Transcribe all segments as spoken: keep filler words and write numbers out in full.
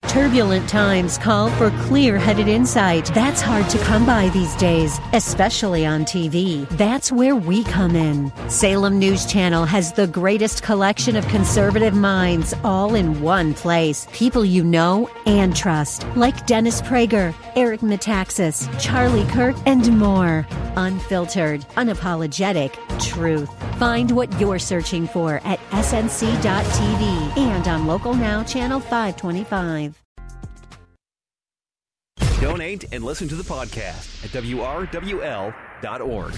Turbulent times call for clear-headed insight. That's hard to come by these days, especially on T V. That's where we come in. Salem News Channel has the greatest collection of conservative minds all in one place. People you know and trust, like Dennis Prager, Eric Metaxas, Charlie Kirk, and more. Unfiltered, unapologetic truth. Find what you're searching for at S N C dot T V and on Local Now, Channel five twenty-five. Donate and listen to the podcast at W R W L dot org.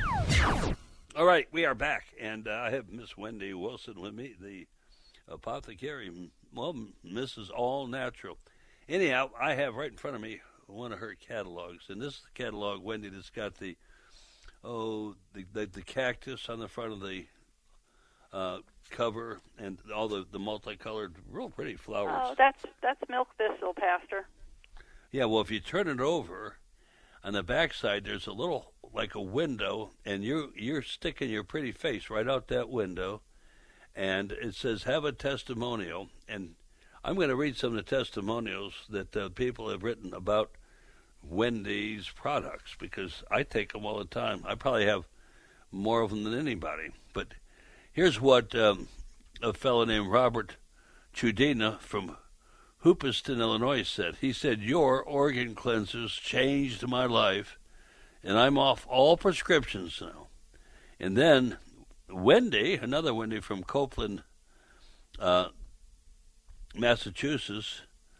All right, we are back, and uh, I have Miss Wendy Wilson with me, the apothecary, well, Missus All Natural. Anyhow, I have right in front of me one of her catalogs, and this is the catalog, Wendy, that's got the, oh, the, the, the cactus on the front of the uh, cover and all the, the multicolored, real pretty flowers. Oh, that's that's milk thistle, Pastor. Yeah, well, if you turn it over, on the backside, there's a little, like a window, and you're, you're sticking your pretty face right out that window, and it says, have a testimonial, and I'm going to read some of the testimonials that uh, people have written about Wendy's products, because I take them all the time. I probably have more of them than anybody, but here's what um, a fellow named Robert Chudina from Hoopeston, Illinois said. He said, your organ cleansers changed my life, and I'm off all prescriptions now. And then Wendy, another Wendy from Copeland, uh, Massachusetts,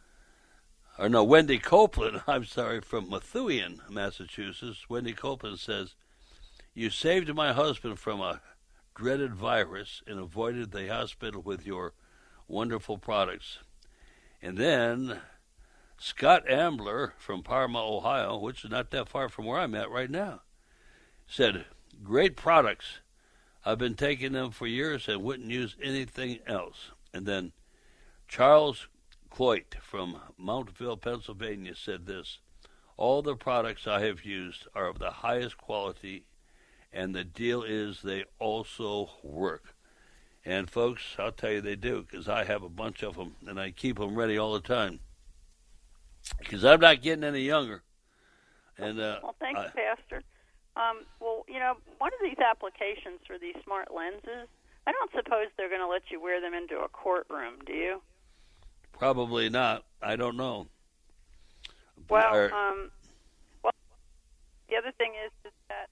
or no, Wendy Copeland, I'm sorry, from Methuen, Massachusetts. Wendy Copeland says, you saved my husband from a dreaded virus and avoided the hospital with your wonderful products. And then Scott Ambler from Parma, Ohio, which is not that far from where I'm at right now, said, great products. I've been taking them for years and wouldn't use anything else. And then Charles Cloyt from Mountville, Pennsylvania said this, all the products I have used are of the highest quality, and the deal is they also work. And, folks, I'll tell you they do, because I have a bunch of them, and I keep them ready all the time, because I'm not getting any younger. And uh, Well, thanks, I, Pastor. Um, well, you know, one of these applications for these smart lenses, I don't suppose they're going to let you wear them into a courtroom, do you? Probably not. I don't know. Well, Or, um, well, the other thing is, is that...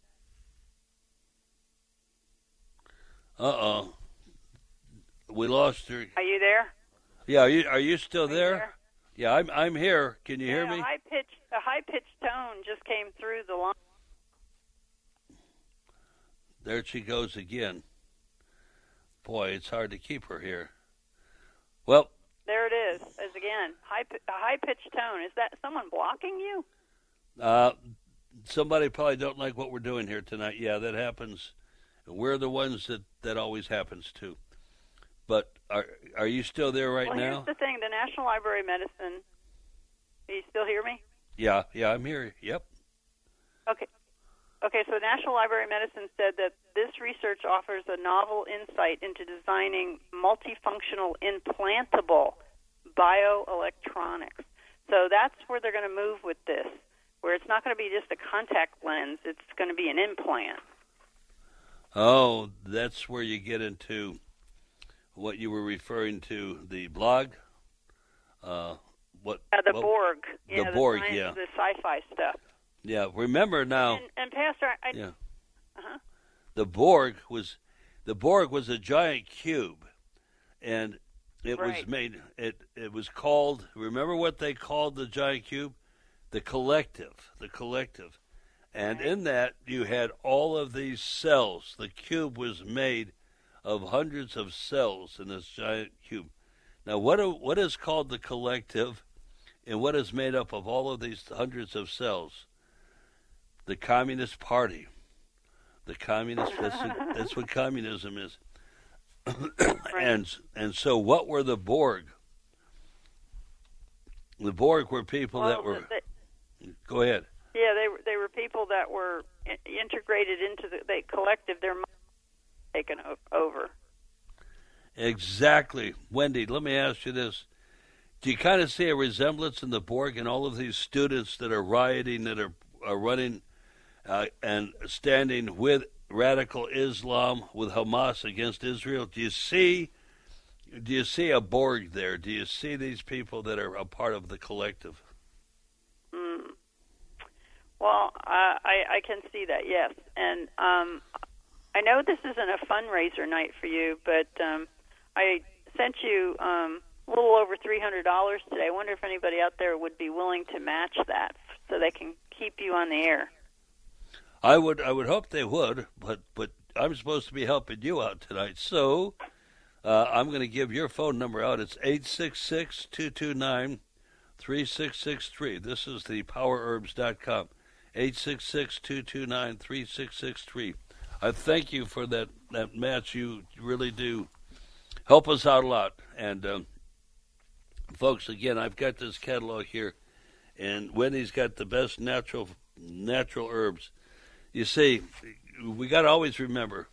Uh-oh. We lost her. Are you there? Yeah, are you are you still Are you there? there? Yeah, I'm I'm here. Can you yeah, hear me? A high pitched a high pitched tone just came through the line. There she goes again. Boy, it's hard to keep her here. Well, There it is. As again, high a high pitched tone. Is that someone blocking you? uh, somebody probably don't like what we're doing here tonight. Yeah, that happens. We're the ones that that always happens to. But are are you still there right well, now? Here's the thing: the National Library of Medicine. Do you still hear me? Yeah, yeah, I'm here. Yep. Okay. Okay, so the National Library of Medicine said that this research offers a novel insight into designing multifunctional implantable bioelectronics. So that's where they're going to move with this, where it's not going to be just a contact lens, it's going to be an implant. Oh, that's where you get into what you were referring to, the blog? Uh, what? Uh, the what, Borg. Yeah, the Borg, science, yeah. The sci-fi stuff. Yeah, remember now. And, and Pastor, I... Yeah. Uh-huh. The Borg was the Borg was a giant cube, and it Right. was made. It it was called. Remember what they called the giant cube? The collective. The collective, and Right. in that you had all of these cells. The cube was made of hundreds of cells in this giant cube. Now, what are, what is called the collective, and what is made up of all of these hundreds of cells? The Communist Party. The communist, that's, that's what communism is. and and so what were the Borg? The Borg were people well, that were... They, go ahead. yeah, they were they were people that were in, integrated into the they collective, their mind taken o- over. Exactly. Wendy, let me ask you this. do you kind of see a resemblance in the Borg and all of these students that are rioting, that are, are running uh, and standing with radical Islam, with Hamas against Israel? Do you see? Do you see a Borg there? Do you see these people that are a part of the collective? Mm. Well, uh, I, I can see that, yes. And um, I know this isn't a fundraiser night for you, but um, I sent you um, a little over three hundred dollars today. I wonder if anybody out there would be willing to match that so they can keep you on the air. I would I would hope they would, but, but I'm supposed to be helping you out tonight. So uh, I'm going to give your phone number out. It's eight six six, two two nine, three six six three. This is the power herbs dot com. eight six six, two two nine, three six six three. I thank you for that, that match. You really do help us out a lot. And, um, folks, again, I've got this catalog here, and Wendy's got the best natural natural herbs. You see, we got to always remember,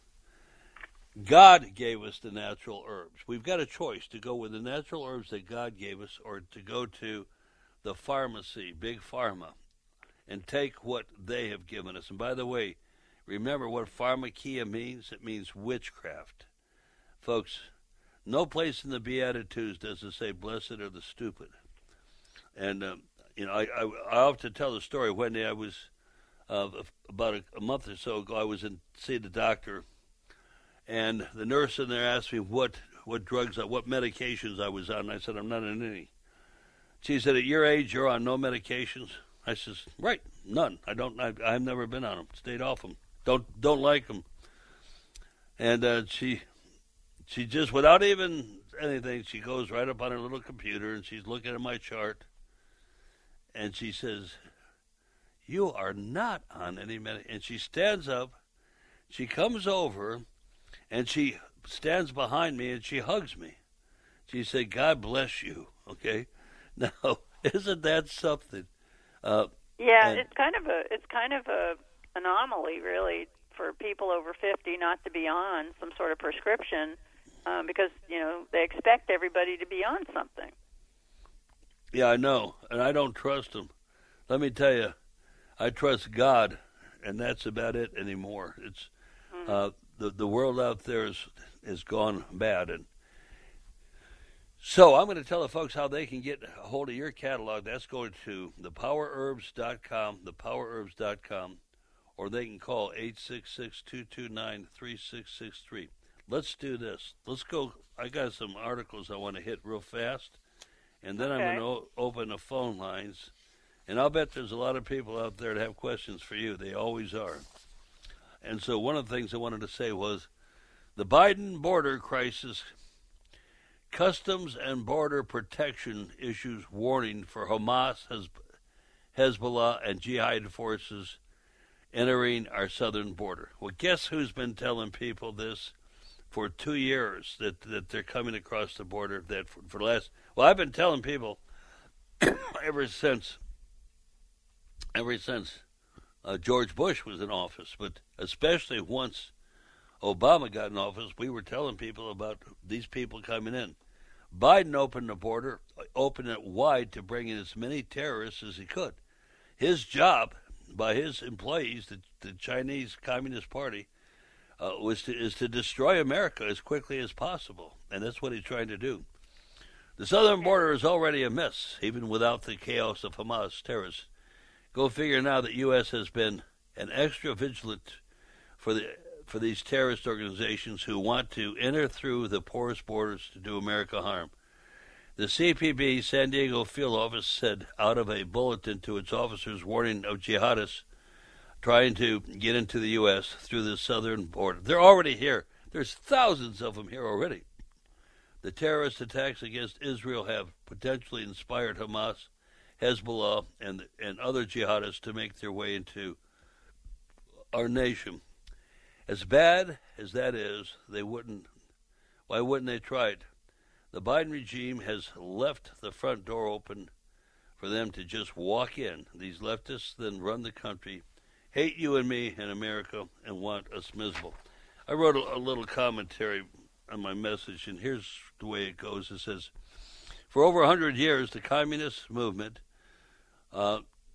God gave us the natural herbs. We've got a choice to go with the natural herbs that God gave us or to go to the pharmacy, Big Pharma, and take what they have given us. And by the way, remember what pharmakia means? It means witchcraft. Folks, no place in the Beatitudes does it say, blessed are the stupid. And, um, you know, I, I, I often tell the story. One day I was, uh, about a, a month or so ago, I was in see the doctor, and the nurse in there asked me what, what drugs, what medications I was on. And I said, I'm not on any. She said, at your age, you're on no medications? I says, right, none. I don't. I, I've never been on them. Stayed off them. Don't don't like them. And uh, she, she just without even anything, she goes right up on her little computer and she's looking at my chart. And she says, "You are not on any med." And she stands up. She comes over, and she stands behind me and she hugs me. She said, "God bless you." Okay, now isn't that something? Uh, yeah, and, it's kind of a it's kind of a anomaly, really, for people over fifty not to be on some sort of prescription, um, because you know they expect everybody to be on something. Yeah, I know, and I don't trust them. Let me tell you, I trust God, and that's about it anymore. It's mm-hmm. uh, the the world out there is is gone bad, and so I'm going to tell the folks how they can get a hold of your catalog. That's going to the power herbs dot com, the power herbs dot com, or they can call eight six six, two two nine, three six six three. Let's do this. Let's go. I got some articles I want to hit real fast, and then okay. I'm going to o- open the phone lines. And I'll bet there's a lot of people out there that have questions for you. They always are. And so one of the things I wanted to say was the Biden border crisis. Customs and Border Protection issues warning for Hamas, Hezbollah, and jihad forces entering our southern border. Well, guess who's been telling people this for two years, that, that they're coming across the border? That for, for the last, well, I've been telling people ever since, ever since uh, George Bush was in office, but especially once Obama got in office, we were telling people about these people coming in. Biden opened the border, opened it wide to bring in as many terrorists as he could. His job, by his employees, the, the Chinese Communist Party, uh, was to, is to destroy America as quickly as possible, and that's what he's trying to do. The southern border is already a mess, even without the chaos of Hamas terrorists. Go figure now that U S has been an extra vigilant for the for these terrorist organizations who want to enter through the porous borders to do America harm. The C P B San Diego field office said out of a bulletin to its officers warning of jihadists trying to get into the U S through the southern border. They're already here. There's thousands of them here already. The terrorist attacks against Israel have potentially inspired Hamas, Hezbollah, and, and other jihadists to make their way into our nation. As bad as that is, they wouldn't. Why wouldn't they try it? The Biden regime has left the front door open for them to just walk in. These leftists then run the country, hate you and me in America, and want us miserable. I wrote a, a little commentary on my message, and here's the way it goes. It says, For over one hundred years, the communist movement, uh,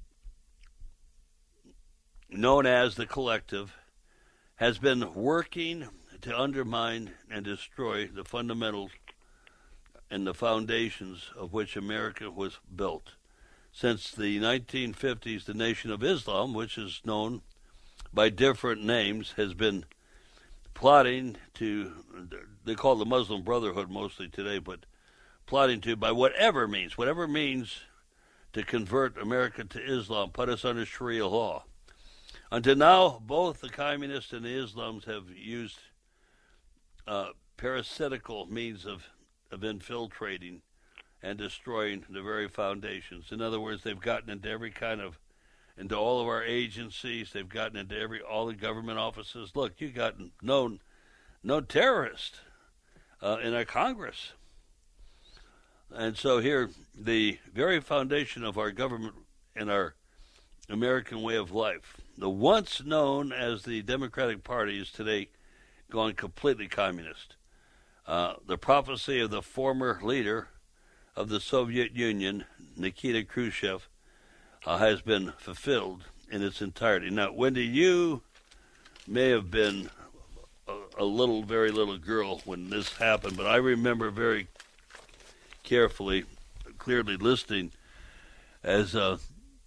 known as the Collective, has been working to undermine and destroy the fundamentals and the foundations of which America was built. Since the nineteen fifties, the Nation of Islam, which is known by different names, has been plotting to, they call it the Muslim Brotherhood mostly today, but plotting to, by whatever means, whatever means to convert America to Islam, put us under Sharia law. Until now, both the communists and the Islams have used uh, parasitical means of, of infiltrating and destroying the very foundations. In other words, they've gotten into every kind of, into all of our agencies. They've gotten into every all the government offices. Look, you got no, no terrorist uh, in our Congress. And so here, the very foundation of our government and our American way of life, the once known as the Democratic Party, is today gone completely communist. Uh, the prophecy of the former leader of the Soviet Union, Nikita Khrushchev, uh, has been fulfilled in its entirety. Now, Wendy, you may have been a, a little, very little girl when this happened, but I remember very carefully, clearly listening as uh,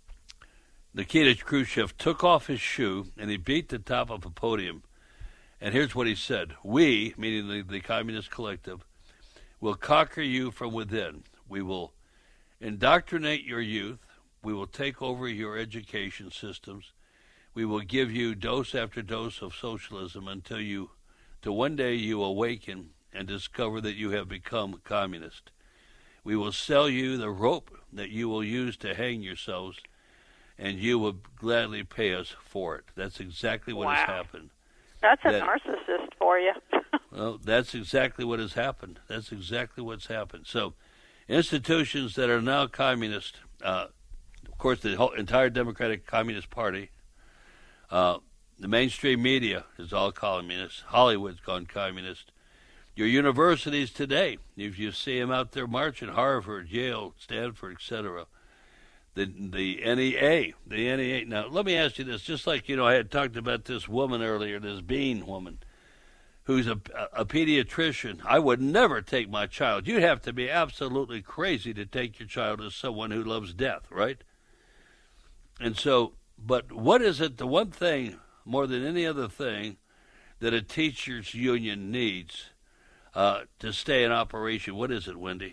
Nikita Khrushchev took off his shoe and he beat the top of a podium. And here's what he said: "We," meaning the, the Communist Collective, "will conquer you from within. We will indoctrinate your youth. We will take over your education systems. We will give you dose after dose of socialism until you, till one day you awaken and discover that you have become communist. We will sell you the rope that you will use to hang yourselves, and you will gladly pay us for it." That's exactly what wow. has happened. That's a that, narcissist for you. Well, that's exactly what has happened. That's exactly what's happened. So, institutions that are now communist, uh, of course, the whole entire Democratic Communist Party, uh, the mainstream media is all communist. Hollywood's gone communist. Your universities today, if you see them out there marching, Harvard, Yale, Stanford, et cetera, the the N E A, the N E A. Now, let me ask you this. Just like, you know, I had talked about this woman earlier, this Bean woman, who's a, a pediatrician. I would never take my child. You'd have to be absolutely crazy to take your child as someone who loves death, right? And so, but what is it, the one thing, more than any other thing, that a teachers' union needs uh, to stay in operation? What is it, Wendy?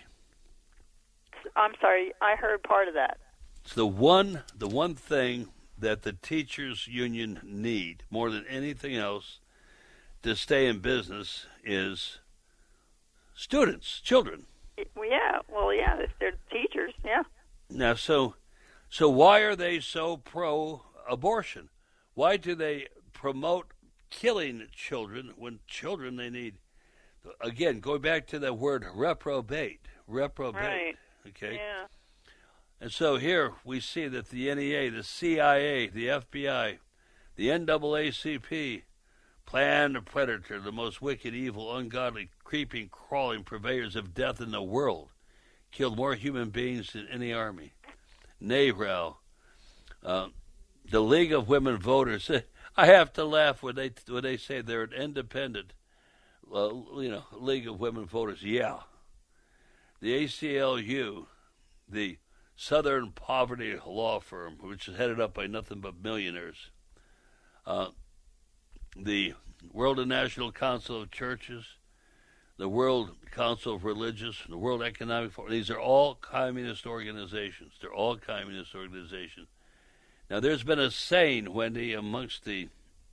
I'm sorry, I heard part of that. It's the one, the one thing that the teachers' union need more than anything else to stay in business is students, children. Well, yeah, well, yeah, if they're teachers, yeah. Now, so, so why are they so pro-abortion? Why do they promote killing children when children they need? Again, going back to that word reprobate, reprobate. Right. Okay. Yeah. And so here we see that the N E A, the C I A, the F B I, the N double A C P, planned predator, the most wicked, evil, ungodly, creeping, crawling purveyors of death in the world, killed more human beings than any army. NARAL, uh, the League of Women Voters. I have to laugh when they when they say they're an independent, uh, you know, League of Women Voters. Yeah. The A C L U, the Southern Poverty Law Firm, which is headed up by nothing but millionaires. Uh, the World National Council of Churches, the World Council of Religious, the World Economic Forum. These are all communist organizations. They're all communist organizations. Now, there's been a saying, Wendy, amongst the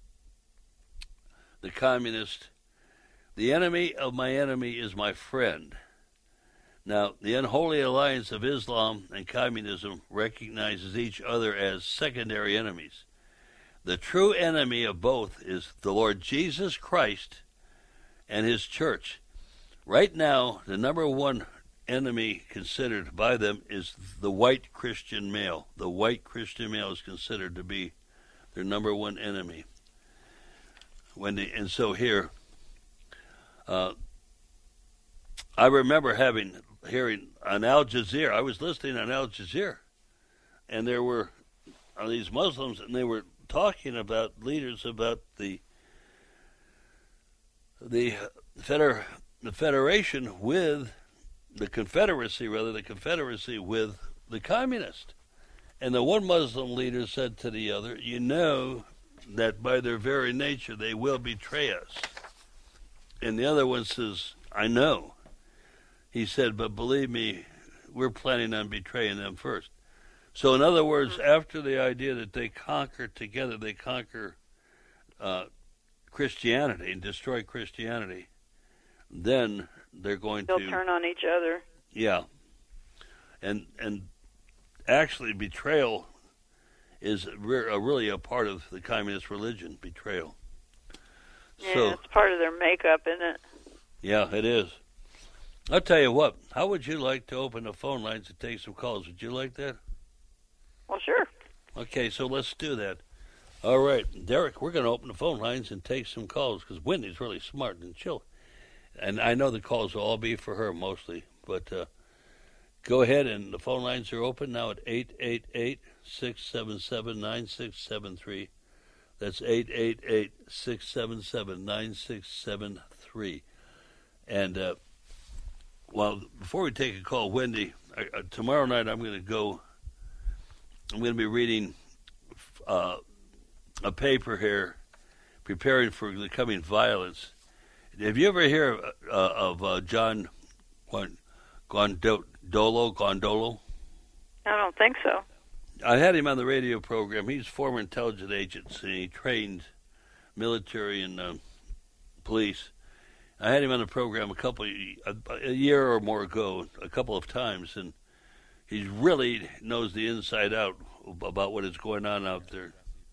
the communist, the enemy of my enemy is my friend. Now, the unholy alliance of Islam and communism recognizes each other as secondary enemies. The true enemy of both is the Lord Jesus Christ and his church. Right now, the number one enemy considered by them is the white Christian male. The white Christian male is considered to be their number one enemy. When they, and so here, uh, I remember having hearing on Al Jazeera. I was listening on Al Jazeera, and there were uh, these Muslims, and they were talking about leaders about the the feder, the federation with the Confederacy, rather the Confederacy with the communists. And the one Muslim leader said to the other, "You know that by their very nature they will betray us." And the other one says, "I know." He said, "But believe me, we're planning on betraying them first." So in other words, after the idea that they conquer together, they conquer uh, Christianity and destroy Christianity, then they're going They'll to... They'll turn on each other. Yeah. And and actually betrayal is re- uh, really a part of the communist religion, betrayal. Yeah, so, it's part of their makeup, isn't it? Yeah, it is. I'll tell you what, how would you like to open the phone lines and take some calls? Would you like that? Well, sure. Okay, so let's do that. All right, Derek, we're going to open the phone lines and take some calls because Wendy's really smart and chill. And I know the calls will all be for her mostly, but uh, go ahead, and the phone lines are open now at eight eight eight, six seven seven, nine six seven three. That's eight eight eight, six seven seven, nine six seven three. And, uh, well, before we take a call, Wendy, I, uh, tomorrow night I'm going to go, I'm going to be reading uh, a paper here, preparing for the coming violence. Have you ever heard uh, of uh, John Gondolo? Gondolo? I don't think so. I had him on the radio program. He's former intelligence agent, and he trained military and uh, police. I had him on the program a couple, a, a year or more ago, a couple of times, and he really knows the inside out about what is going on out there.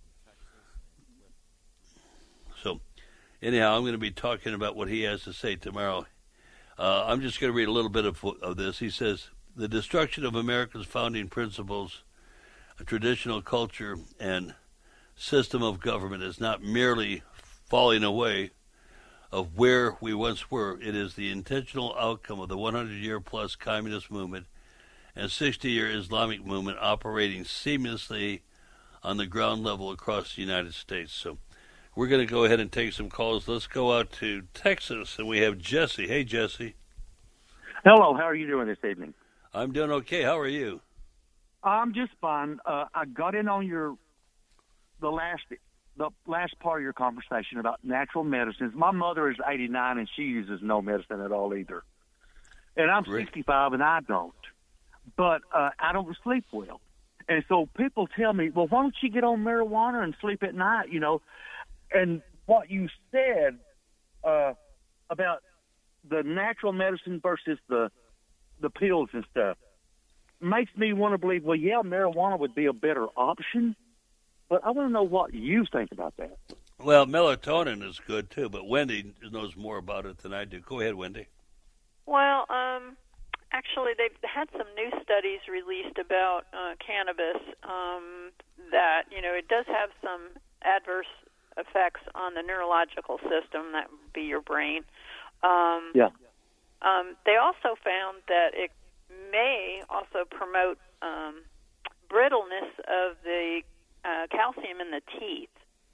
So, anyhow, I'm going to be talking about what he has to say tomorrow. Uh, I'm just going to read a little bit of, of this. He says, "The destruction of America's founding principles, a traditional culture, and system of government is not merely falling away of where we once were. It is the intentional outcome of the one hundred year plus communist movement and sixty year Islamic movement operating seamlessly on the ground level across the United States." So we're going to go ahead and take some calls. Let's go out to Texas, and we have Jesse. Hey, Jesse. Hello. How are you doing this evening? I'm doing okay. How are you? I'm just fine. Uh, I got in on your the last the last part of your conversation about natural medicines. My mother is eighty-nine, and she uses no medicine at all either. And I'm Great. sixty-five, and I don't. But uh, I don't sleep well. And so people tell me, well, why don't you get on marijuana and sleep at night, you know? And what you said uh, about the natural medicine versus the the pills and stuff makes me want to believe, well, yeah, marijuana would be a better option, but I want to know what you think about that. Well, melatonin is good, too, but Wendy knows more about it than I do. Go ahead, Wendy. Well, um, actually, they've had some new studies released about uh, cannabis um, that, you know, it does have some adverse effects on the neurological system, that would be your brain. Um, yeah. Um, they also found that it may also promote um, brittleness of the uh, calcium in the teeth.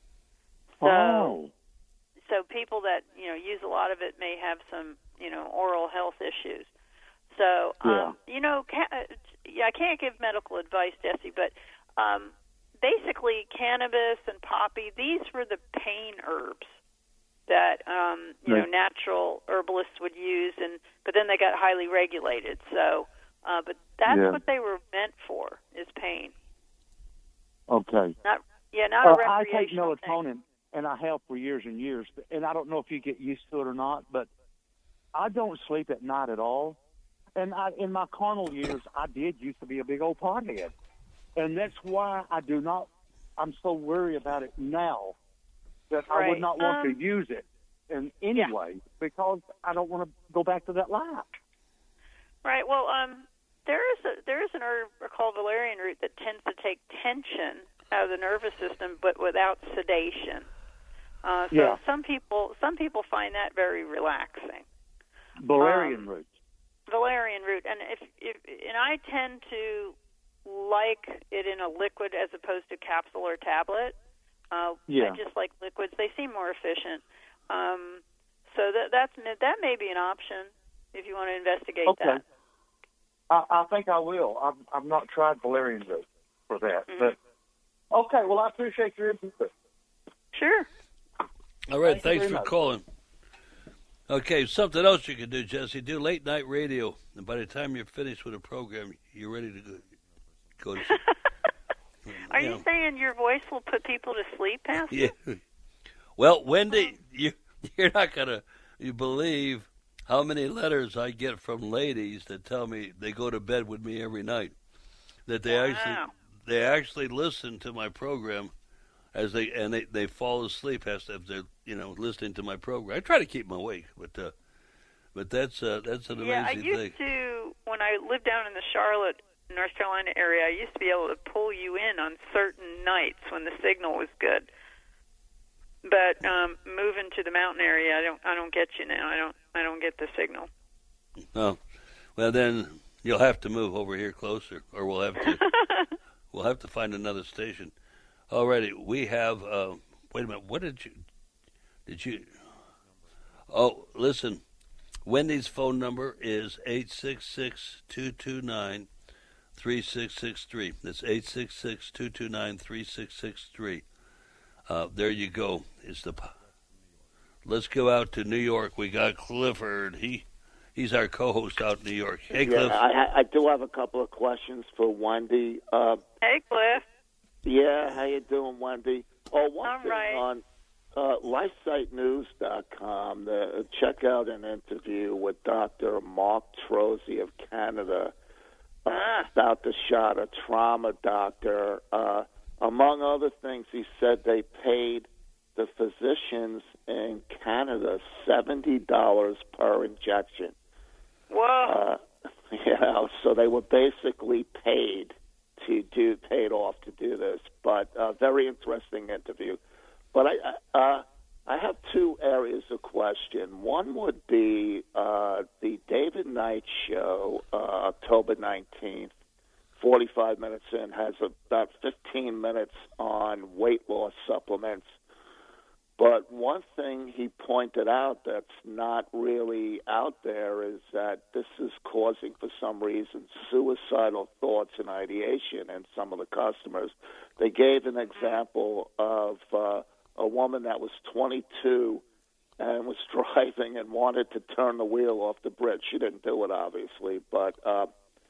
So, oh. so people that, you know, use a lot of it may have some, you know, oral health issues. So, um, yeah. you know, ca- yeah, I can't give medical advice, Jesse, but um, basically cannabis and poppy, these were the pain herbs that, um, you right. know, natural herbalists would use, and but then they got highly regulated. So, uh, but that's yeah. what they were meant for, is pain. Okay. Not, yeah, not uh, a I take recreational melatonin, thing. and I have for years and years, and I don't know if you get used to it or not, but I don't sleep at night at all. And I, in my carnal years, I did used to be a big old pothead. And that's why I do not, I'm so worried about it now that Right. I would not want um, to use it in any yeah. way because I don't want to go back to that life. Right. Well, um, there is a, there is an herb called valerian root that tends to take tension out of the nervous system, but without sedation. Uh, so Yeah. some people some people find that very relaxing. Valerian Um, roots. valerian root, and if, if and I tend to like it in a liquid as opposed to capsule or tablet. Uh, Yeah. I just like liquids; they seem more efficient. Um, so that that's that may be an option if you want to investigate Okay. that. I, I think I will. I've, I've not tried valerian root for that. Mm-hmm. But okay, well, I appreciate your input. Sure. All right, Thank you thanks very for much. calling. Okay, something else you can do, Jesse. Do late night radio, and by the time you're finished with a program, you're ready to go, go to sleep. Are Yeah. you saying your voice will put people to sleep, Pastor? Yeah. Well, Wendy, you you're not gonna you believe how many letters I get from ladies that tell me they go to bed with me every night. That they Wow. actually they actually listen to my program as they and they, they fall asleep as if they're you know listening to my program. I try to keep them awake, but uh, but that's uh, that's an Yeah, I amazing used thing. to, when I lived down in the Charlotte, North Carolina area, I used to be able to pull you in on certain nights when the signal was good. But um, moving to the mountain area, I don't, I don't get you now. I don't, I don't get the signal. Oh, well then you'll have to move over here closer, or we'll have to we'll have to find another station. Alrighty, we have. Uh, wait a minute. What did you? Did you? Oh, listen. Wendy's phone number is eight six six, two two nine, three six six three. That's eight six six, two two nine, three six six three. Uh, there you go. Is the. Let's go out to New York. We got Clifford. He, he's our co-host out in New York. Hey, Cliff. Yeah, I, I do have a couple of questions for Wendy. Uh, Hey, Cliff. yeah, how you doing, Wendy? Oh, one All thing right. on uh, lifesite news dot com, the, check out an interview with Doctor Mark Trozy of Canada uh, Ah. about the shot, a trauma doctor. Uh, among other things, he said they paid the physicians in Canada seventy dollars per injection. Whoa. Uh, you know, so they were basically paid to do, paid off to do this. But uh, very interesting interview. But I, uh, I have two areas of question. One would be uh, the David Knight show, uh, October nineteenth. forty-five minutes in, has about fifteen minutes on weight loss supplements. But one thing he pointed out that's not really out there is that this is causing, for some reason, suicidal thoughts and ideation in some of the customers. They gave an example of uh, a woman that was twenty-two and was driving and wanted to turn the wheel off the bridge. She didn't do it, obviously, but... Uh,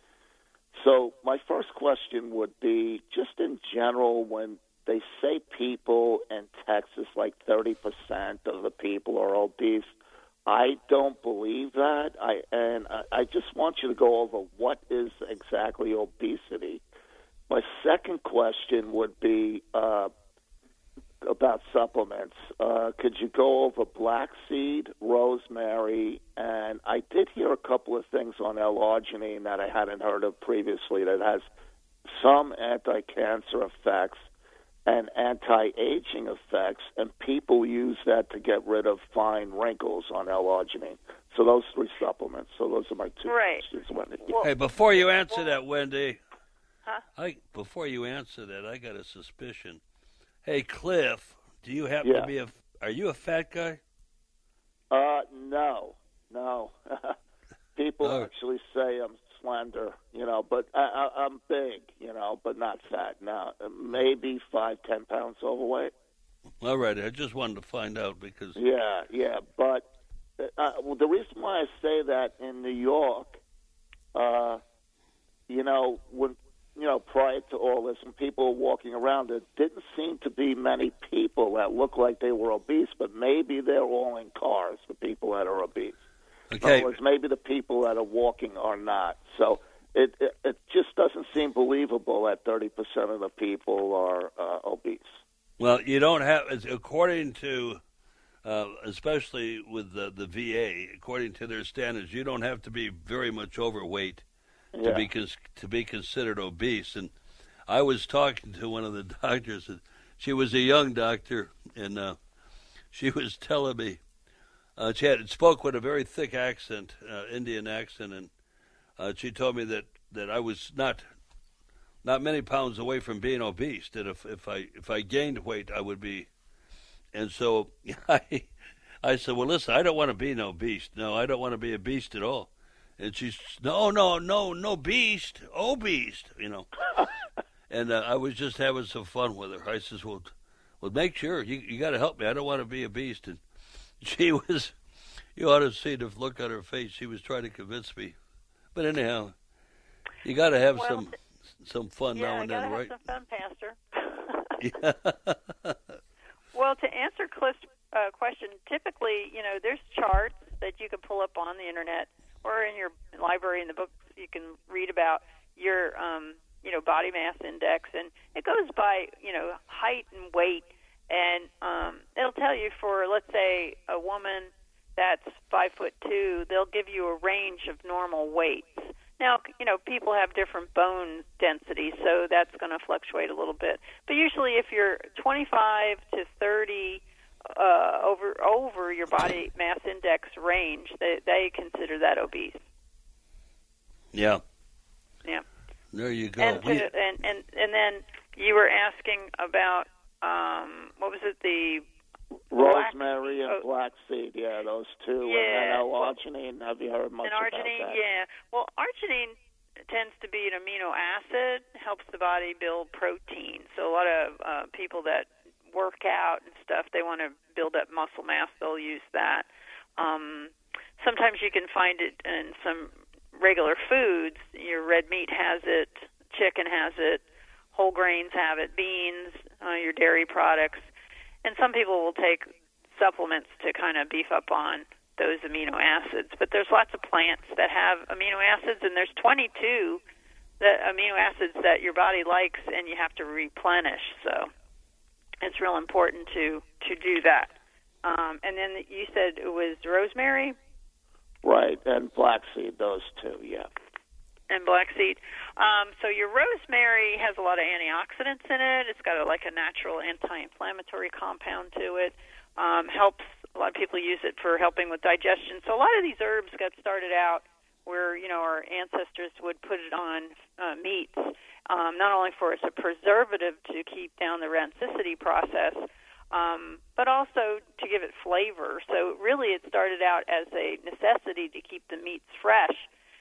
So my first question would be, just in general, when they say people in Texas, like thirty percent of the people are obese, I don't believe that. I and I, I just want you to go over what is exactly obesity. My second question would be uh, about supplements. Uh, could you go over black seed, rosemary, and I did hear a couple of things on L-arginine that I hadn't heard of previously that has some anti-cancer effects and anti-aging effects, and people use that to get rid of fine wrinkles on L-arginine. So those three supplements. So those are my two Right. questions, Wendy. Well, Hey, before you answer that, Wendy, Huh? I before you answer that, I got a suspicion. Hey, Cliff, do you happen Yeah. to be a? Are you a fat guy? Uh, no, no. People Oh. actually say I'm slender, you know, but I, I, I'm big, you know, but not fat. Now, maybe five, ten pounds overweight. All right, I just wanted to find out because Yeah, yeah, but uh, well, the reason why I say that in New York, uh, you know, when you know, prior to all this, when people were walking around, there didn't seem to be many people that looked like they were obese, but maybe they're all in cars, the people that are obese. In okay, other words, maybe the people that are walking are not. So it it, it just doesn't seem believable that thirty percent of the people are uh, obese. well, you don't have, according to, uh, especially with the, the V A, according to their standards, you don't have to be very much overweight to Yeah. be cons- to be considered obese. And I was talking to one of the doctors, and she was a young doctor, and uh, she was telling me uh, she had spoke with a very thick accent, uh, Indian accent, and Uh, she told me that, that I was not not many pounds away from being obese. That if, if I if I gained weight, I would be. And so I I said, well, listen, I don't want to be no beast. No, I don't want to be a beast at all. And she's, no, no, no, no beast, oh beast, you know. And uh, I was just having some fun with her. I says, well, well, make sure you you got to help me. I don't want to be a beast. And she was, you ought to see the look on her face. She was trying to convince me. But anyhow, you got to have well, some some fun yeah, now and then, right? Yeah, got to have some fun, Pastor. Yeah. Well, to answer Cliff's uh, question, typically, you know, there's charts that you can pull up on the internet or in your library in the books. You can read about your, um, you know, body mass index, and it goes by, you know, height and weight, and um, it'll tell you for, let's say, a woman that's five foot two, they'll give you a range of normal weights. Now, you know, people have different bone density, so that's going to fluctuate a little bit. But usually, if you're twenty-five to thirty uh, over over your body mass index range, they they consider that obese. Yeah. Yeah. There you go. And to, and, and and then you were asking about um, what was it? The rosemary and oh, black seed, yeah, those two. Yeah. And then arginine, have you heard much and arginine, about that? yeah. Well, arginine tends to be an amino acid, helps the body build protein. So a lot of uh, people that work out and stuff, they want to build up muscle mass, they'll use that. Um, sometimes you can find it in some regular foods. Your red meat has it, chicken has it, whole grains have it, beans, uh, your dairy products. And some people will take supplements to kind of beef up on those amino acids. But there's lots of plants that have amino acids, and there's twenty-two that amino acids that your body likes and you have to replenish. So it's real important to, to do that. Um, and then you said it was rosemary? Right, and black seed, those two, yeah. And black seed. Um, so your rosemary has a lot of antioxidants in it. It's got a, like a natural anti-inflammatory compound to it. Um, helps, a lot of people use it for helping with digestion. So a lot of these herbs got started out where, you know, our ancestors would put it on uh, meats, um, not only for as a preservative to keep down the rancidity process, um, but also to give it flavor. So really it started out as a necessity to keep the meats fresh.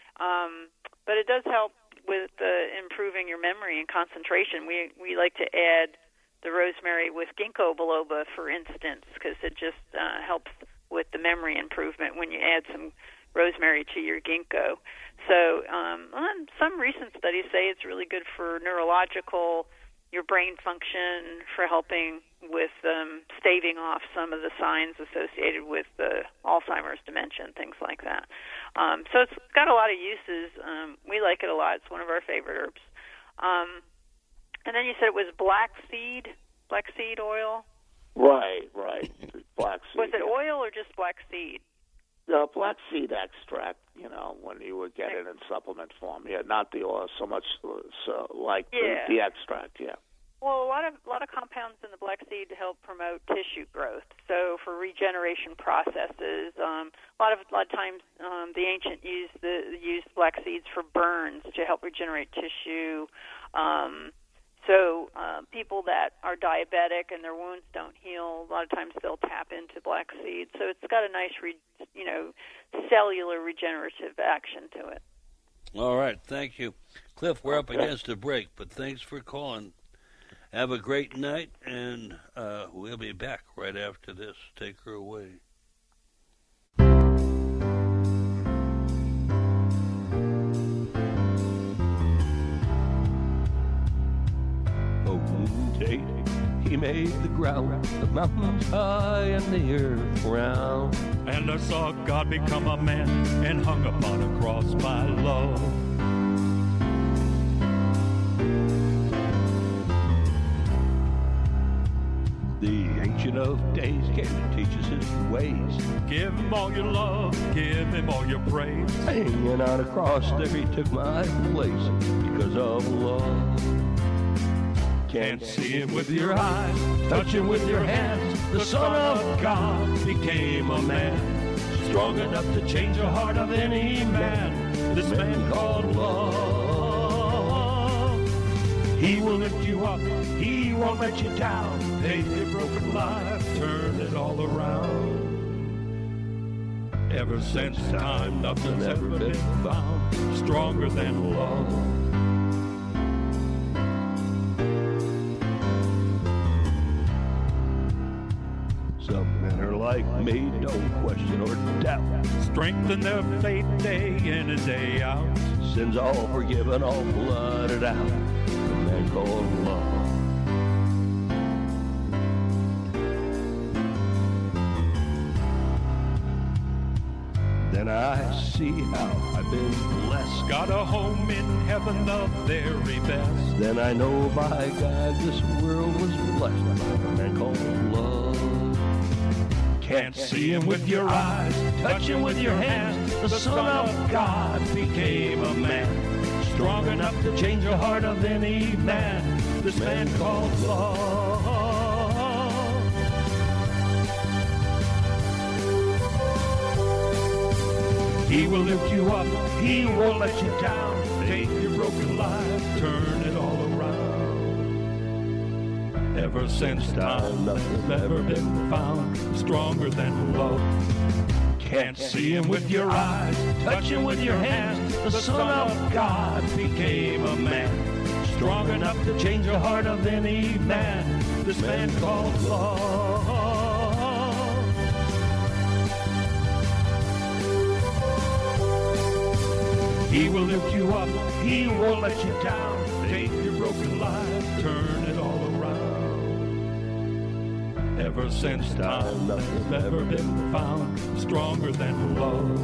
Um, but it does help with uh, improving your memory and concentration. We we like to add the rosemary with ginkgo biloba, for instance, because it just uh, helps with the memory improvement when you add some rosemary to your ginkgo. So um, some recent studies say it's really good for neurological, your brain function, for helping with um, staving off some of the signs associated with uh, Alzheimer's, dementia, and things like that. Um, so it's got a lot of uses. Um, we like it a lot. It's one of our favorite herbs. Um, and then you said it was black seed, black seed oil? Right, right. Black seed. Was it oil or just black seed? The black seed extract, you know, when you would get it in supplement form. Yeah, not the oil so much, so like yeah. the, the extract, yeah. Well, a lot of a lot of compounds in the black seed help promote tissue growth. So for regeneration processes, um, a lot of a lot of times um, the ancient used the used black seeds for burns to help regenerate tissue. Um, so uh, people that are diabetic and their wounds don't heal, a lot of times they'll tap into black seed. So it's got a nice, re, you know, cellular regenerative action to it. All right, thank you, Cliff. We're up against a break, but thanks for calling. Have a great night, and uh, we'll be back right after this. Take her away. Potentate, he made the ground, the mountains high and the earth round. And I saw God become a man and hung upon a cross by love. The Ancient of Days came to teach us his ways. Give him all your love, give him all your praise. Hanging on a cross there he took my place because of love. Can't see him with your eyes, touch him with your hands. The Son of God became a man, strong enough to change the heart of any man. this man called love. He will lift you up, he won't let you down. Take your broken life, turn it all around. Ever since time, nothing's ever been found stronger than love. Some men are like me, don't question or doubt. Strengthen their faith day in and day out. Sins all forgiven, all blotted out. The man called love. Then I see how I've been blessed. Got a home in heaven, the very best. Then I know by God this world was blessed by a man called love. Can't see him with your eyes, touch him with your hands. The Son of God became a man, strong enough to change the heart of any man. This man called love. He will lift you up, he won't let you down. Take your broken life, turn it all around. Ever since time, nothing's ever been found stronger than love. Can't see him with your eyes, touch him with your hands. The Son of God became a man, strong enough to change the heart of any man. This man called love. He will lift you up, he won't let you down. Take your broken life, turn it all around. Ever since time, nothing's ever been found stronger than love.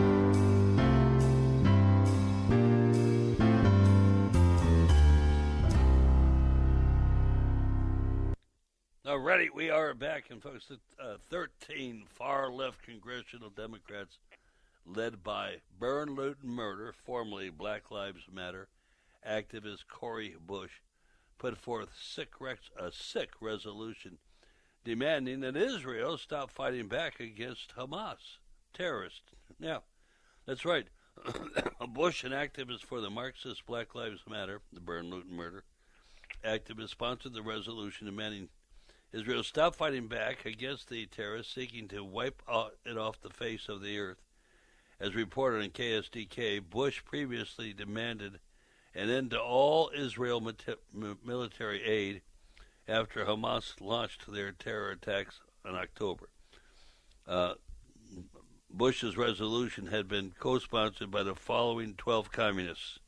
Alrighty, we are back, and folks, the uh, thirteen far-left congressional Democrats led by Burn, Loot, and Murder, formerly Black Lives Matter, activist Cori Bush, put forth sick rex- a sick resolution demanding that Israel stop fighting back against Hamas terrorists. Now, that's right. Bush, an activist for the Marxist Black Lives Matter, the Burn, Loot, and Murder, activist sponsored the resolution demanding Israel stop fighting back against the terrorists seeking to wipe it off the face of the earth. As reported in K S D K, Bush previously demanded an end to all Israel military aid after Hamas launched their terror attacks in October. Uh, Bush's resolution had been co-sponsored by the following twelve communists: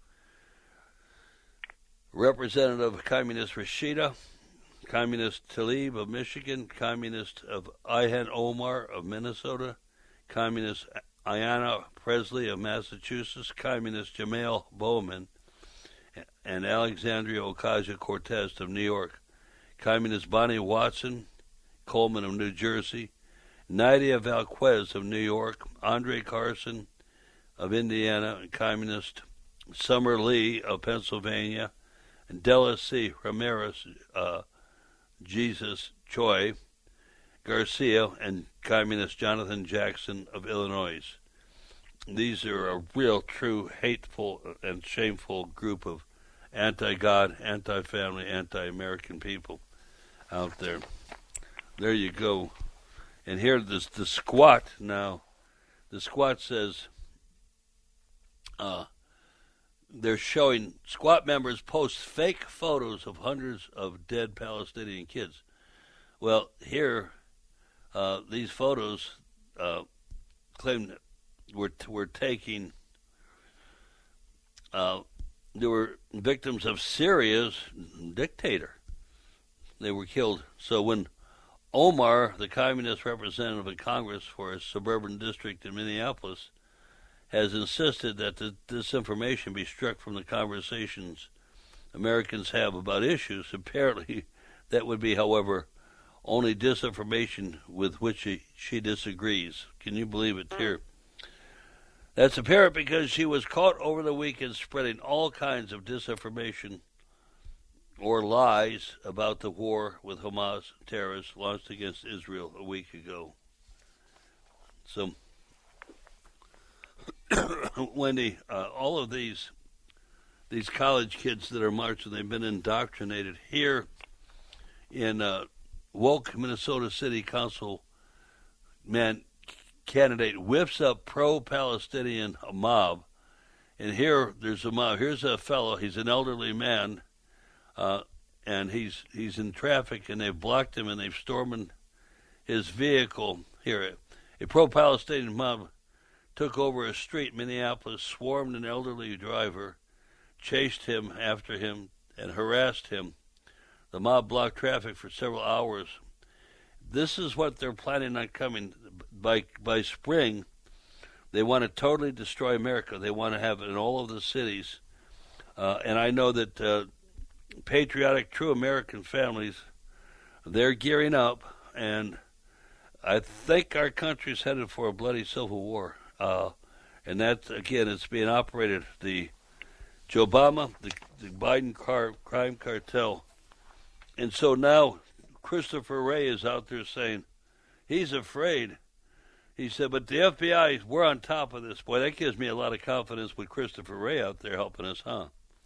Representative Communist Rashida, Communist Tlaib of Michigan, Communist of Ilhan Omar of Minnesota, Communist Ayanna Presley of Massachusetts, Communist Jamal Bowman, and Alexandria Ocasio-Cortez of New York, Communist Bonnie Watson Coleman of New Jersey, Nydia Valquez of New York, Andre Carson of Indiana, and Communist Summer Lee of Pennsylvania, and Della C. Ramirez, uh, Jesus Choi Garcia, and Communist Jonathan Jackson of Illinois. These are a real, true, hateful, and shameful group of anti-God, anti-family, anti-American people out there. There you go. And here, this the squat now. The squat says uh, they're showing squat members post fake photos of hundreds of dead Palestinian kids. Well, here, uh, these photos uh, claim that were were taking. Uh, they were victims of Syria's dictator. They were killed. So when Omar, the communist representative in Congress for a suburban district in Minneapolis, has insisted that the, this information be struck from the conversations Americans have about issues, apparently that would be, however, only disinformation with which she, she disagrees. Can you believe it here? That's apparent because she was caught over the weekend spreading all kinds of disinformation or lies about the war with Hamas terrorists launched against Israel a week ago. So, Wendy, uh, all of these these college kids that are marching, they've been indoctrinated here in uh, woke Minnesota City Council. Man, candidate whips up pro-Palestinian mob, and here there's a mob. Here's a fellow. He's an elderly man, uh, and he's he's in traffic, and they've blocked him, and they've stormed his vehicle. Here, a pro-Palestinian mob took over a street in Minneapolis, swarmed an elderly driver, chased him after him, and harassed him. The mob blocked traffic for several hours. This is what they're planning on coming. By by spring, they want to totally destroy America. They want to have it in all of the cities. Uh, and I know that uh, patriotic, true American families, they're gearing up, and I think our country's headed for a bloody civil war. Uh, and that, again, it's being operated. The Joe Obama, the, the Biden car, crime cartel. And so now Christopher Wray is out there saying he's afraid. He said, but the F B I, we're on top of this. Boy, that gives me a lot of confidence with Christopher Wray out there helping us, huh?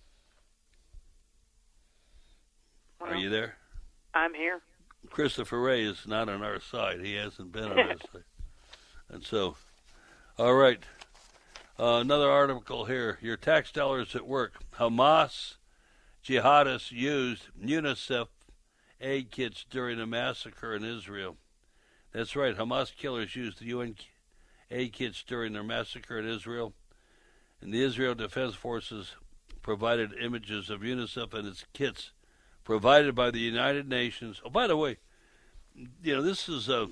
Well, are you there? I'm here. Christopher Wray is not on our side. He hasn't been on our side. And so... All right. Uh, another article here. Your tax dollars at work. Hamas jihadists used UNICEF aid kits during a massacre in Israel. That's right. Hamas killers used the U N aid kits during their massacre in Israel. And the Israel Defense Forces provided images of UNICEF and its kits provided by the United Nations. Oh, by the way, you know, this is a...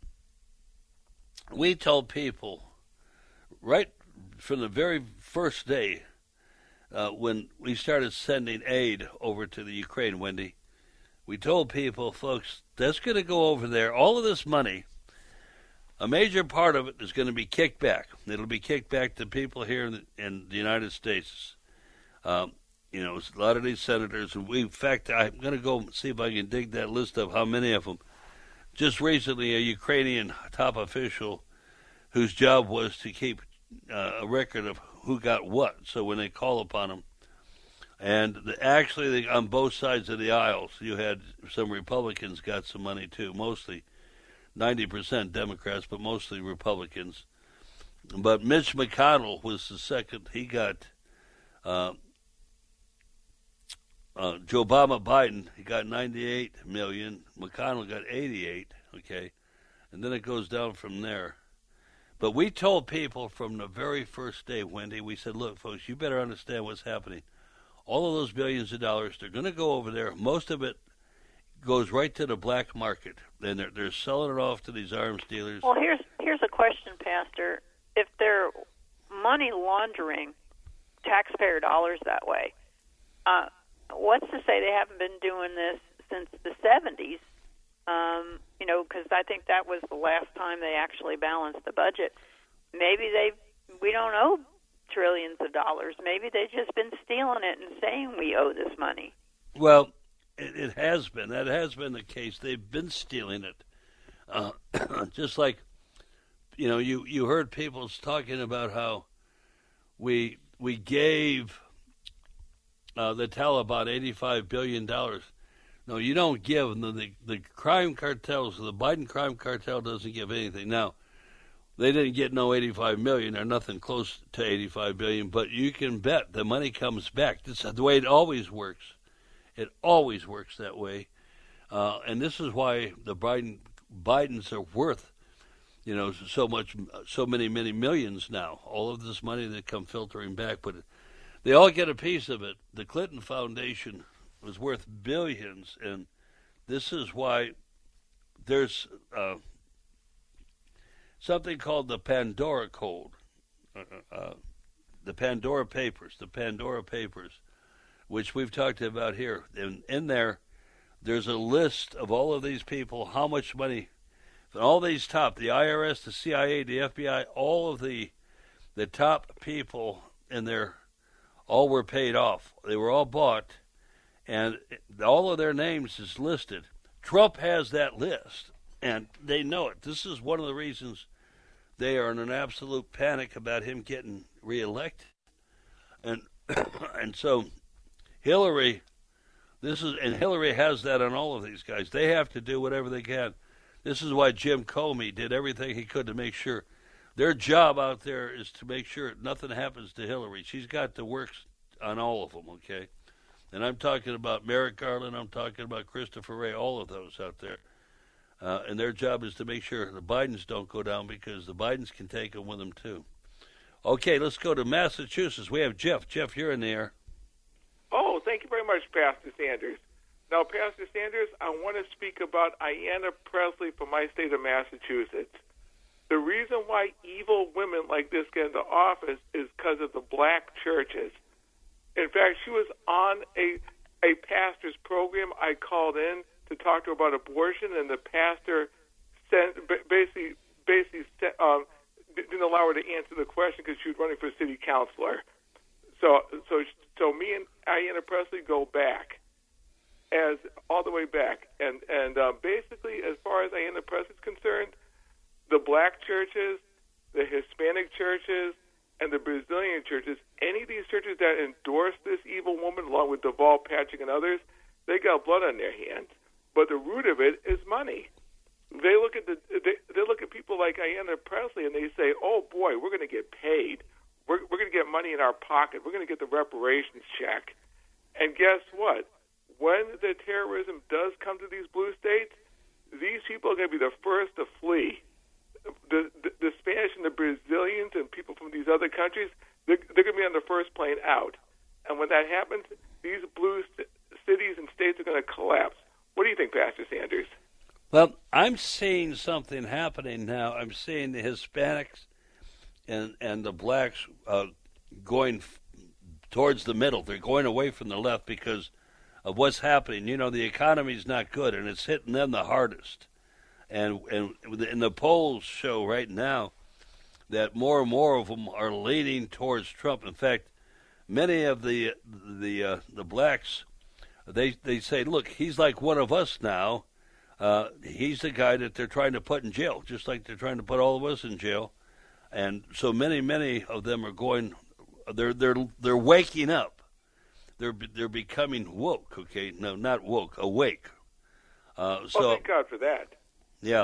We told people... Right from the very first day uh, when we started sending aid over to the Ukraine, Wendy, we told people, folks, that's going to go over there. All of this money, a major part of it is going to be kicked back. It'll be kicked back to people here in the, in the United States. Um, you know, a lot of these senators, and we, in fact, I'm going to go see if I can dig that list of how many of them. Just recently, a Ukrainian top official whose job was to keep uh, a record of who got what. So when they call upon him, and the, actually they, on both sides of the aisles, you had some Republicans got some money too, mostly ninety percent Democrats, but mostly Republicans. But Mitch McConnell was the second. He got uh, uh, Joe Obama, Biden, he got ninety-eight million. McConnell got eighty-eight, okay? And then it goes down from there. But we told people from the very first day, Wendy, we said, look, folks, you better understand what's happening. All of those billions of dollars, they're going to go over there. Most of it goes right to the black market. And they're, they're selling it off to these arms dealers. Well, here's here's a question, Pastor. If they're money laundering taxpayer dollars that way, uh, what's to say they haven't been doing this since the seventies? Um, you know, because I think that was the last time they actually balanced the budget. Maybe they, we don't owe trillions of dollars. Maybe they've just been stealing it and saying we owe this money. Well, it, it has been. That has been the case. They've been stealing it. Uh, just like, you know, you, you heard people talking about how we we gave uh, the Taliban eighty-five billion dollars. No, you don't give them. The, the, the crime cartels, the Biden crime cartel doesn't give anything. Now, they didn't get no eighty-five million dollars or nothing close to eighty-five billion dollars, but you can bet the money comes back. This is the way it always works. It always works that way. Uh, and this is why the Biden Bidens are worth, you know, so much, so many, many millions now. All of this money that come filtering back, but they all get a piece of it. The Clinton Foundation was worth billions, and this is why there's uh, something called the Pandora Code, uh, uh, the Pandora Papers, the Pandora Papers, which we've talked about here. And in there, there's a list of all of these people, how much money, all these top, the I R S, the C I A, the F B I, all of the the top people in there, all were paid off. They were all bought. And all of their names is listed. Trump has that list, and they know it. This is one of the reasons they are in an absolute panic about him getting reelected. And and so Hillary, this is and Hillary has that on all of these guys. They have to do whatever they can. This is why Jim Comey did everything he could to make sure their job out there is to make sure nothing happens to Hillary. She's got to work on all of them, okay? And I'm talking about Merrick Garland, I'm talking about Christopher Wray, all of those out there. Uh, and their job is to make sure the Bidens don't go down because the Bidens can take them with them too. Okay, let's go to Massachusetts. We have Jeff. Jeff, you're in the air. Oh, thank you very much, Pastor Sanders. Now, Pastor Sanders, I want to speak about Ayanna Pressley from my state of Massachusetts. The reason why evil women like this get into office is because of the black churches. In fact, she was on a a pastor's program. I called in to talk to her about abortion, and the pastor sent, basically basically um, didn't allow her to answer the question because she was running for city councilor. So so so me and Ayanna Pressley go back, as all the way back, and and uh, basically as far as Ayanna Pressley is concerned, the black churches, the Hispanic churches, and the Brazilian churches, any of these churches that endorse this evil woman, along with Deval Patrick and others, they got blood on their hands. But the root of it is money. They look at the they, they look at people like Ayanna Pressley and they say, "Oh boy, we're going to get paid. We're we're going to get money in our pocket. We're going to get the reparations check." And guess what? When the terrorism does come to these blue states, these people are going to be the first to flee. The, the, the Spanish and the Brazilians and people from these other countries, they're, they're going to be on the first plane out. And when that happens, these blue st- cities and states are going to collapse. What do you think, Pastor Sanders? Well, I'm seeing something happening now. I'm seeing the Hispanics and, and the blacks uh, going f- towards the middle. They're going away from the left because of what's happening. You know, the economy's not good, and it's hitting them the hardest. And and and the polls show right now that more and more of them are leaning towards Trump. In fact, many of the the uh, the blacks, they they say, look, he's like one of us now. Uh, he's the guy that they're trying to put in jail, just like they're trying to put all of us in jail. And so many many of them are going. They're they're they're waking up. They're they're becoming woke. Okay, no, not woke, awake. Uh, so well, thank God for that. Yeah,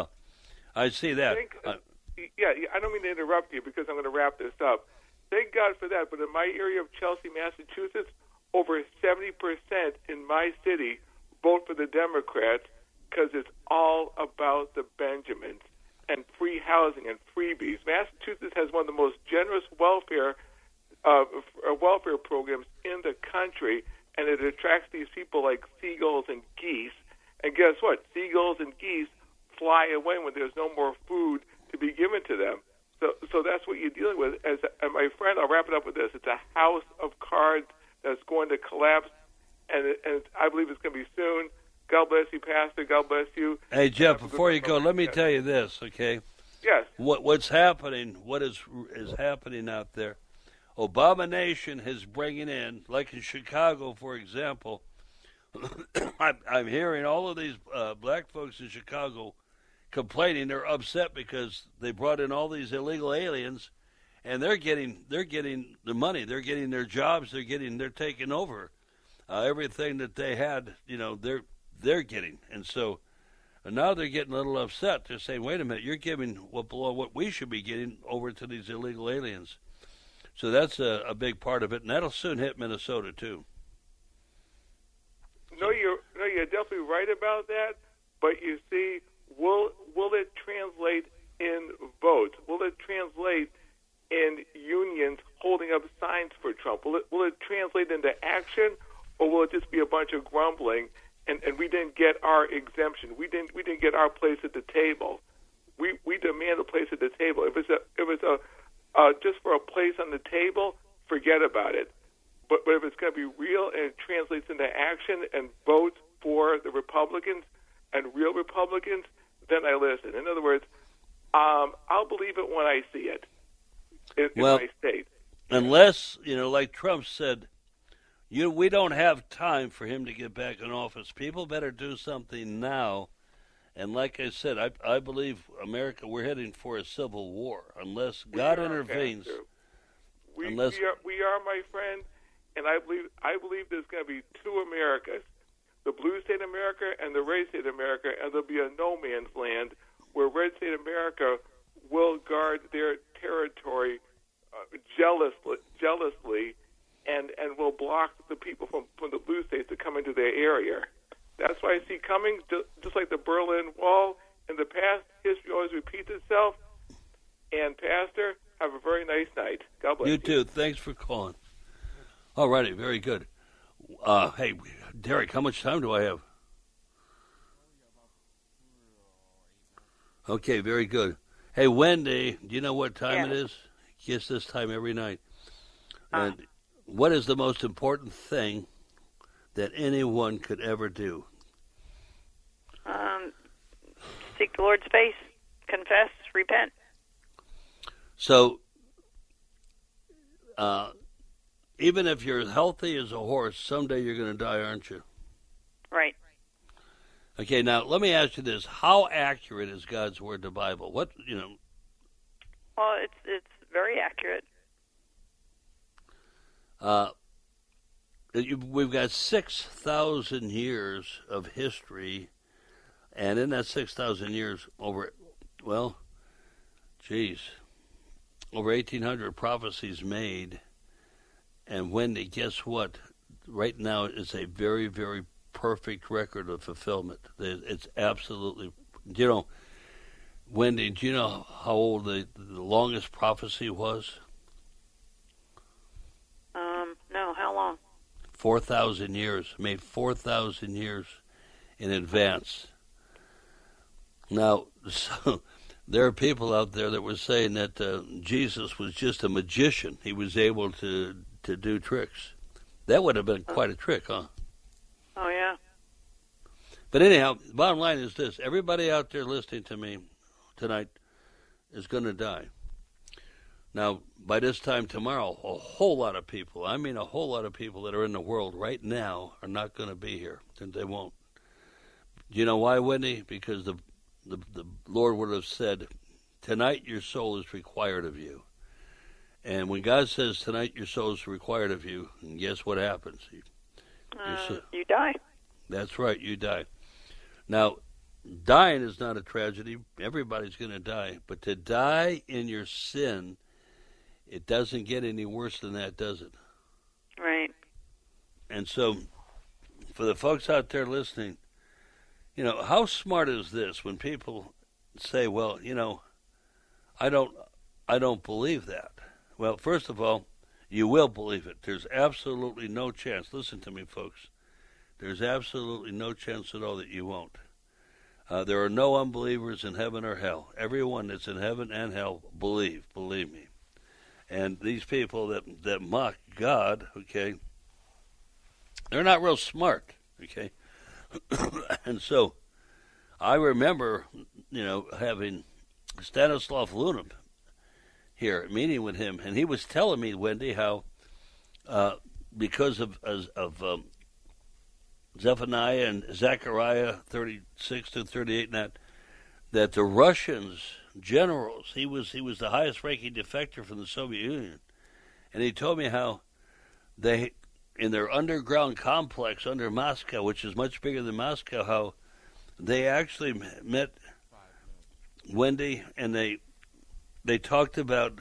I see that. Thank, uh, yeah, I don't mean to interrupt you because I'm going to wrap this up. Thank God for that. But in my area of Chelsea, Massachusetts, over seventy percent in my city vote for the Democrats because it's all about the Benjamins and free housing and freebies. Massachusetts has one of the most generous welfare uh, welfare programs in the country, and it attracts these people like seagulls and geese. And guess what? Seagulls and geese fly away when there's no more food to be given to them. So so that's what you're dealing with. As and my friend, I'll wrap it up with this. It's a house of cards that's going to collapse, and, it, and I believe it's going to be soon. God bless you, Pastor. God bless you. Hey, Jeff, before you go, let me tell you this, okay? Yes. What What's happening, what is is happening out there, Abomination is bringing in, like in Chicago, for example, I'm, I'm hearing all of these uh, black folks in Chicago complaining. They're upset because they brought in all these illegal aliens, and they're getting they're getting the money, they're getting their jobs, they're getting they're taking over uh, everything that they had. You know, they're they're getting, and so and now they're getting a little upset. They're saying, "Wait a minute, you're giving what below what we should be getting over to these illegal aliens." So that's a, a big part of it, and that'll soon hit Minnesota too. No, you're no, you're definitely right about that. But you see, will will it translate in votes? Will it translate in unions holding up signs for Trump? Will it will it translate into action, or will it just be a bunch of grumbling? And, and we didn't get our exemption. We didn't we didn't get our place at the table. We we demand a place at the table. If it's a if it's a uh, just for a place on the table, forget about it. But but if it's going to be real and it translates into action and votes for the Republicans and real Republicans, then I listen. In other words, um, I'll believe it when I see it in, in well, my state. Unless, you know, like Trump said, you we don't have time for him to get back in office. People better do something now And like I said, I I believe America, we're heading for a civil war unless God we are, intervenes. Pastor. We, unless we are, we are, my friend, and I believe I believe there's going to be two Americas: the blue state America and the red state America, and there'll be a no man's land where red state America will guard their territory uh, jealously, jealously, and and will block the people from from the blue states to come into their area. That's why I see coming, just like the Berlin Wall. In the past, history always repeats itself. And, Pastor, have a very nice night. God bless you. You too. Thanks for calling. All righty. Very good. Uh, hey, Derek, how much time do I have? Okay, very good. Hey, Wendy, do you know what time yeah. it is? It's this time every night. Uh. And what is the most important thing that anyone could ever do? Um, seek the Lord's face, confess, repent. So, uh, even if you're as healthy as a horse, someday you're going to die, aren't you? Right. Okay, now let me ask you this: how accurate is God's Word, the Bible? What you know? Well, it's it's very accurate. Uh, we've got six thousand years of history, and in that six thousand years, over, well, geez, over eighteen hundred prophecies made. And Wendy, guess what? Right now it's a very, very perfect record of fulfillment. It's absolutely, you know, Wendy, do you know how old the, the longest prophecy was? Um, no, how long? four thousand years, made four thousand years in advance. Now, so, there are people out there that were saying that uh, Jesus was just a magician. He was able to, to do tricks. That would have been quite a trick, huh? Oh, yeah. But anyhow, the bottom line is this. Everybody out there listening to me tonight is going to die. Now, by this time tomorrow, a whole lot of people, I mean a whole lot of people that are in the world right now are not going to be here, and they won't. Do you know why, Wendy? Because the, the the Lord would have said, tonight your soul is required of you. And when God says tonight your soul is required of you, and guess what happens? You, uh, so, you die. That's right, you die. Now, dying is not a tragedy. Everybody's going to die. But to die in your sin, it doesn't get any worse than that, does it? Right. And so, for the folks out there listening, you know, how smart is this when people say, well, you know, I don't, I don't believe that. Well, first of all, you will believe it. There's absolutely no chance. Listen to me, folks. There's absolutely no chance at all that you won't. Uh, there are no unbelievers in heaven or hell. Everyone that's in heaven and hell believe, believe me. And these people that that mock God, okay, they're not real smart, okay? And so I remember, you know, having Stanislav Lunin here, meeting with him, and he was telling me, Wendy, how uh, because of, of, of um, Zephaniah and Zechariah thirty-six to thirty-eight, and that, that the Russians, generals, he was he was the highest-ranking defector from the Soviet Union, and he told me how they, in their underground complex under Moscow, which is much bigger than Moscow, how they actually met Wendy, and they they talked about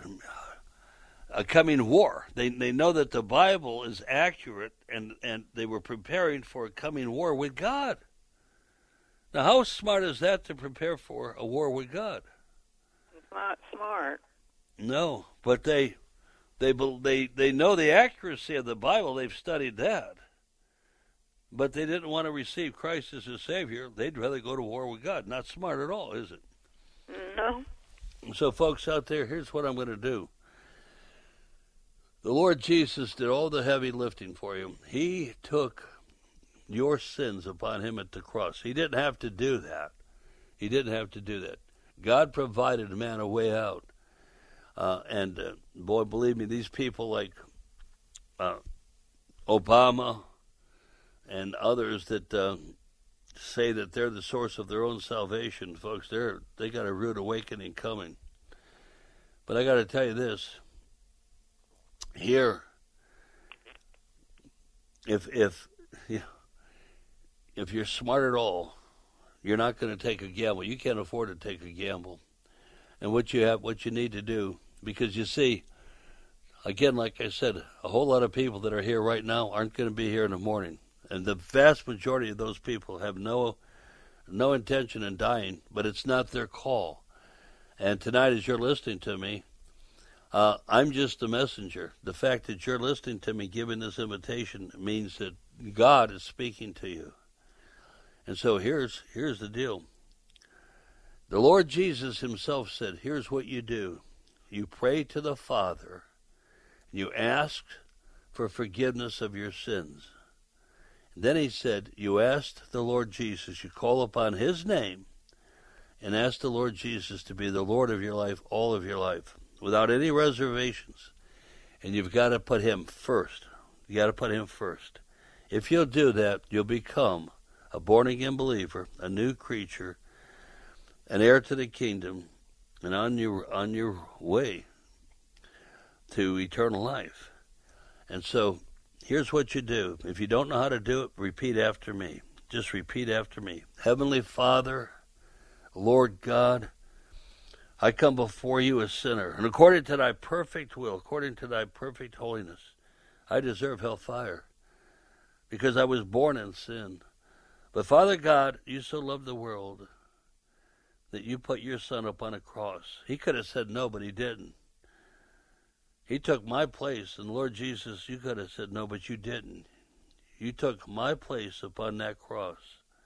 a coming war. They they know that the Bible is accurate, and, and they were preparing for a coming war with God. Now, how smart is that to prepare for a war with God? It's not smart. No, but they they they they know the accuracy of the Bible. They've studied that, but they didn't want to receive Christ as a Savior. They'd rather go to war with God. Not smart at all, is it? No. So, folks out there, here's what I'm going to do. The Lord Jesus did all the heavy lifting for you. He took your sins upon him at the cross. He didn't have to do that. He didn't have to do that. God provided man a way out. Uh, and, uh, boy, believe me, these people like uh, Obama and others that uh, say that they're the source of their own salvation, folks. They're they got a rude awakening coming. But I got to tell you this. Here, if if you know, if you're smart at all, you're not going to take a gamble. You can't afford to take a gamble. And what you have, what you need to do, because you see, again, like I said, a whole lot of people that are here right now aren't going to be here in the morning. And the vast majority of those people have no no intention in dying, but it's not their call. And tonight, as you're listening to me, uh, I'm just a messenger. The fact that you're listening to me giving this invitation means that God is speaking to you. And so here's here's the deal. The Lord Jesus himself said, here's what you do. You pray to the Father. You ask for forgiveness of your sins. Then he said, you asked the Lord Jesus, you call upon his name, and ask the Lord Jesus to be the Lord of your life, all of your life, without any reservations. And you've got to put him first. You got to put him first. If you'll do that, you'll become a born-again believer, a new creature, an heir to the kingdom, and on your on your way to eternal life. And so, here's what you do. If you don't know how to do it, repeat after me. Just repeat after me. Heavenly Father, Lord God, I come before you a sinner, and according to thy perfect will, according to thy perfect holiness, I deserve hellfire, because I was born in sin. But Father God, you so loved the world that you put your Son up on a cross. He could have said no, but he didn't. He took my place, and Lord Jesus, you could have said no, but you didn't. You took my place upon that cross.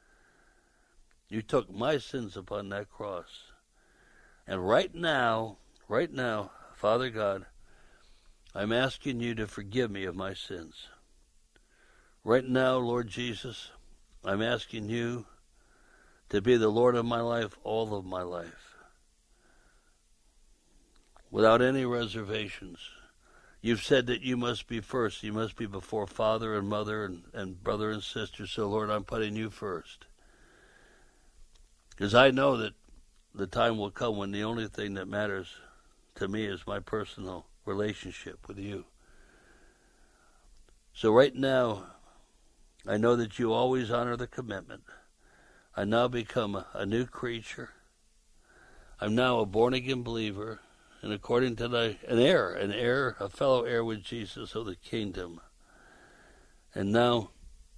You took my sins upon that cross. And right now, right now, Father God, I'm asking you to forgive me of my sins. Right now, Lord Jesus, I'm asking you to be the Lord of my life, all of my life, without any reservations. You've said that you must be first. You must be before father and mother and, and brother and sister. So, Lord, I'm putting you first. Because I know that the time will come when the only thing that matters to me is my personal relationship with you. So right now, I know that you always honor the commitment. I now become a, a new creature. I'm now a born-again believer, and according to thy, an heir, an heir, a fellow heir with Jesus of the kingdom. And now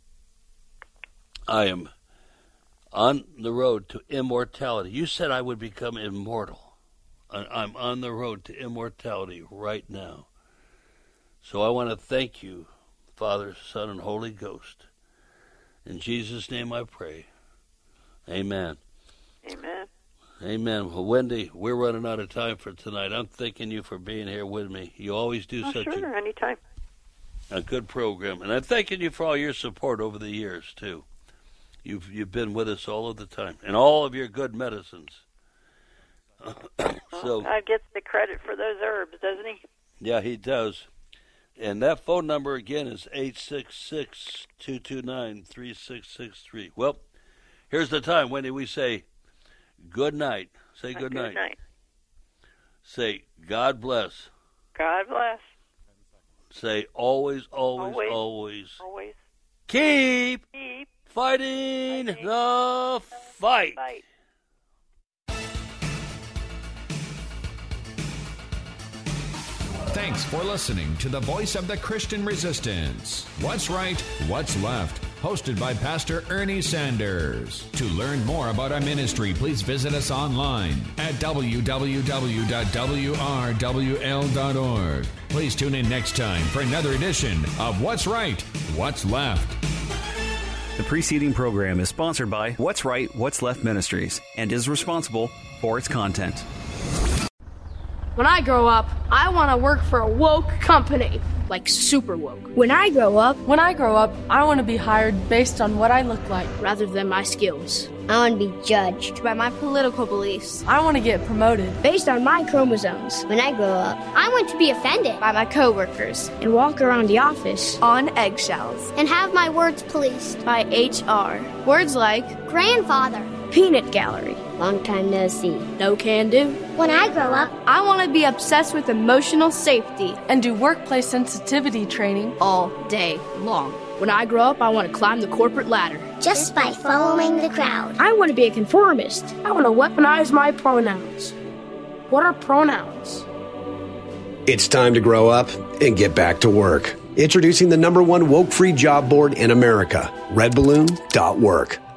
I am on the road to immortality. You said I would become immortal. I'm on the road to immortality right now. So I want to thank you, Father, Son, and Holy Ghost. In Jesus' name I pray. Amen. Amen. Amen. Well, Wendy, we're running out of time for tonight. I'm thanking you for being here with me. You always do oh, such sure, a, anytime. a good program. And I'm thanking you for all your support over the years, too. You've you've been with us all of the time. And all of your good medicines. So, well, God gets the credit for those herbs, doesn't he? Yeah, he does. And that phone number, again, is eight six six, two two nine, three six six three. Well, here's the time, Wendy. We say good night. Say good, good night. night. Say God bless. God bless. Say always, always, always. Always. always. Keep, Keep fighting, fighting the fight. fight. Thanks for listening to the Voice of the Christian Resistance. What's Right, What's Left? Hosted by Pastor Ernie Sanders. To learn more about our ministry, please visit us online at w w w dot w r w l dot org. Please tune in next time for another edition of What's Right, What's Left. The preceding program is sponsored by What's Right, What's Left Ministries and is responsible for its content. When I grow up, I want to work for a woke company like super woke. When I grow up, when I grow up, I want to be hired based on what I look like rather than my skills. I want to be judged by my political beliefs. I want to get promoted based on my chromosomes. When I grow up, I want to be offended by my coworkers and walk around the office on eggshells and have my words policed by H R. Words like grandfather, peanut gallery, long time no see, no can do. When I grow up, I want to be obsessed with emotional safety and do workplace sensitivity training all day long. When I grow up, I want to climb the corporate ladder. Just by following the crowd. I want to be a conformist. I want to weaponize my pronouns. What are pronouns? It's time to grow up and get back to work. Introducing the number one woke-free job board in America, red balloon dot work.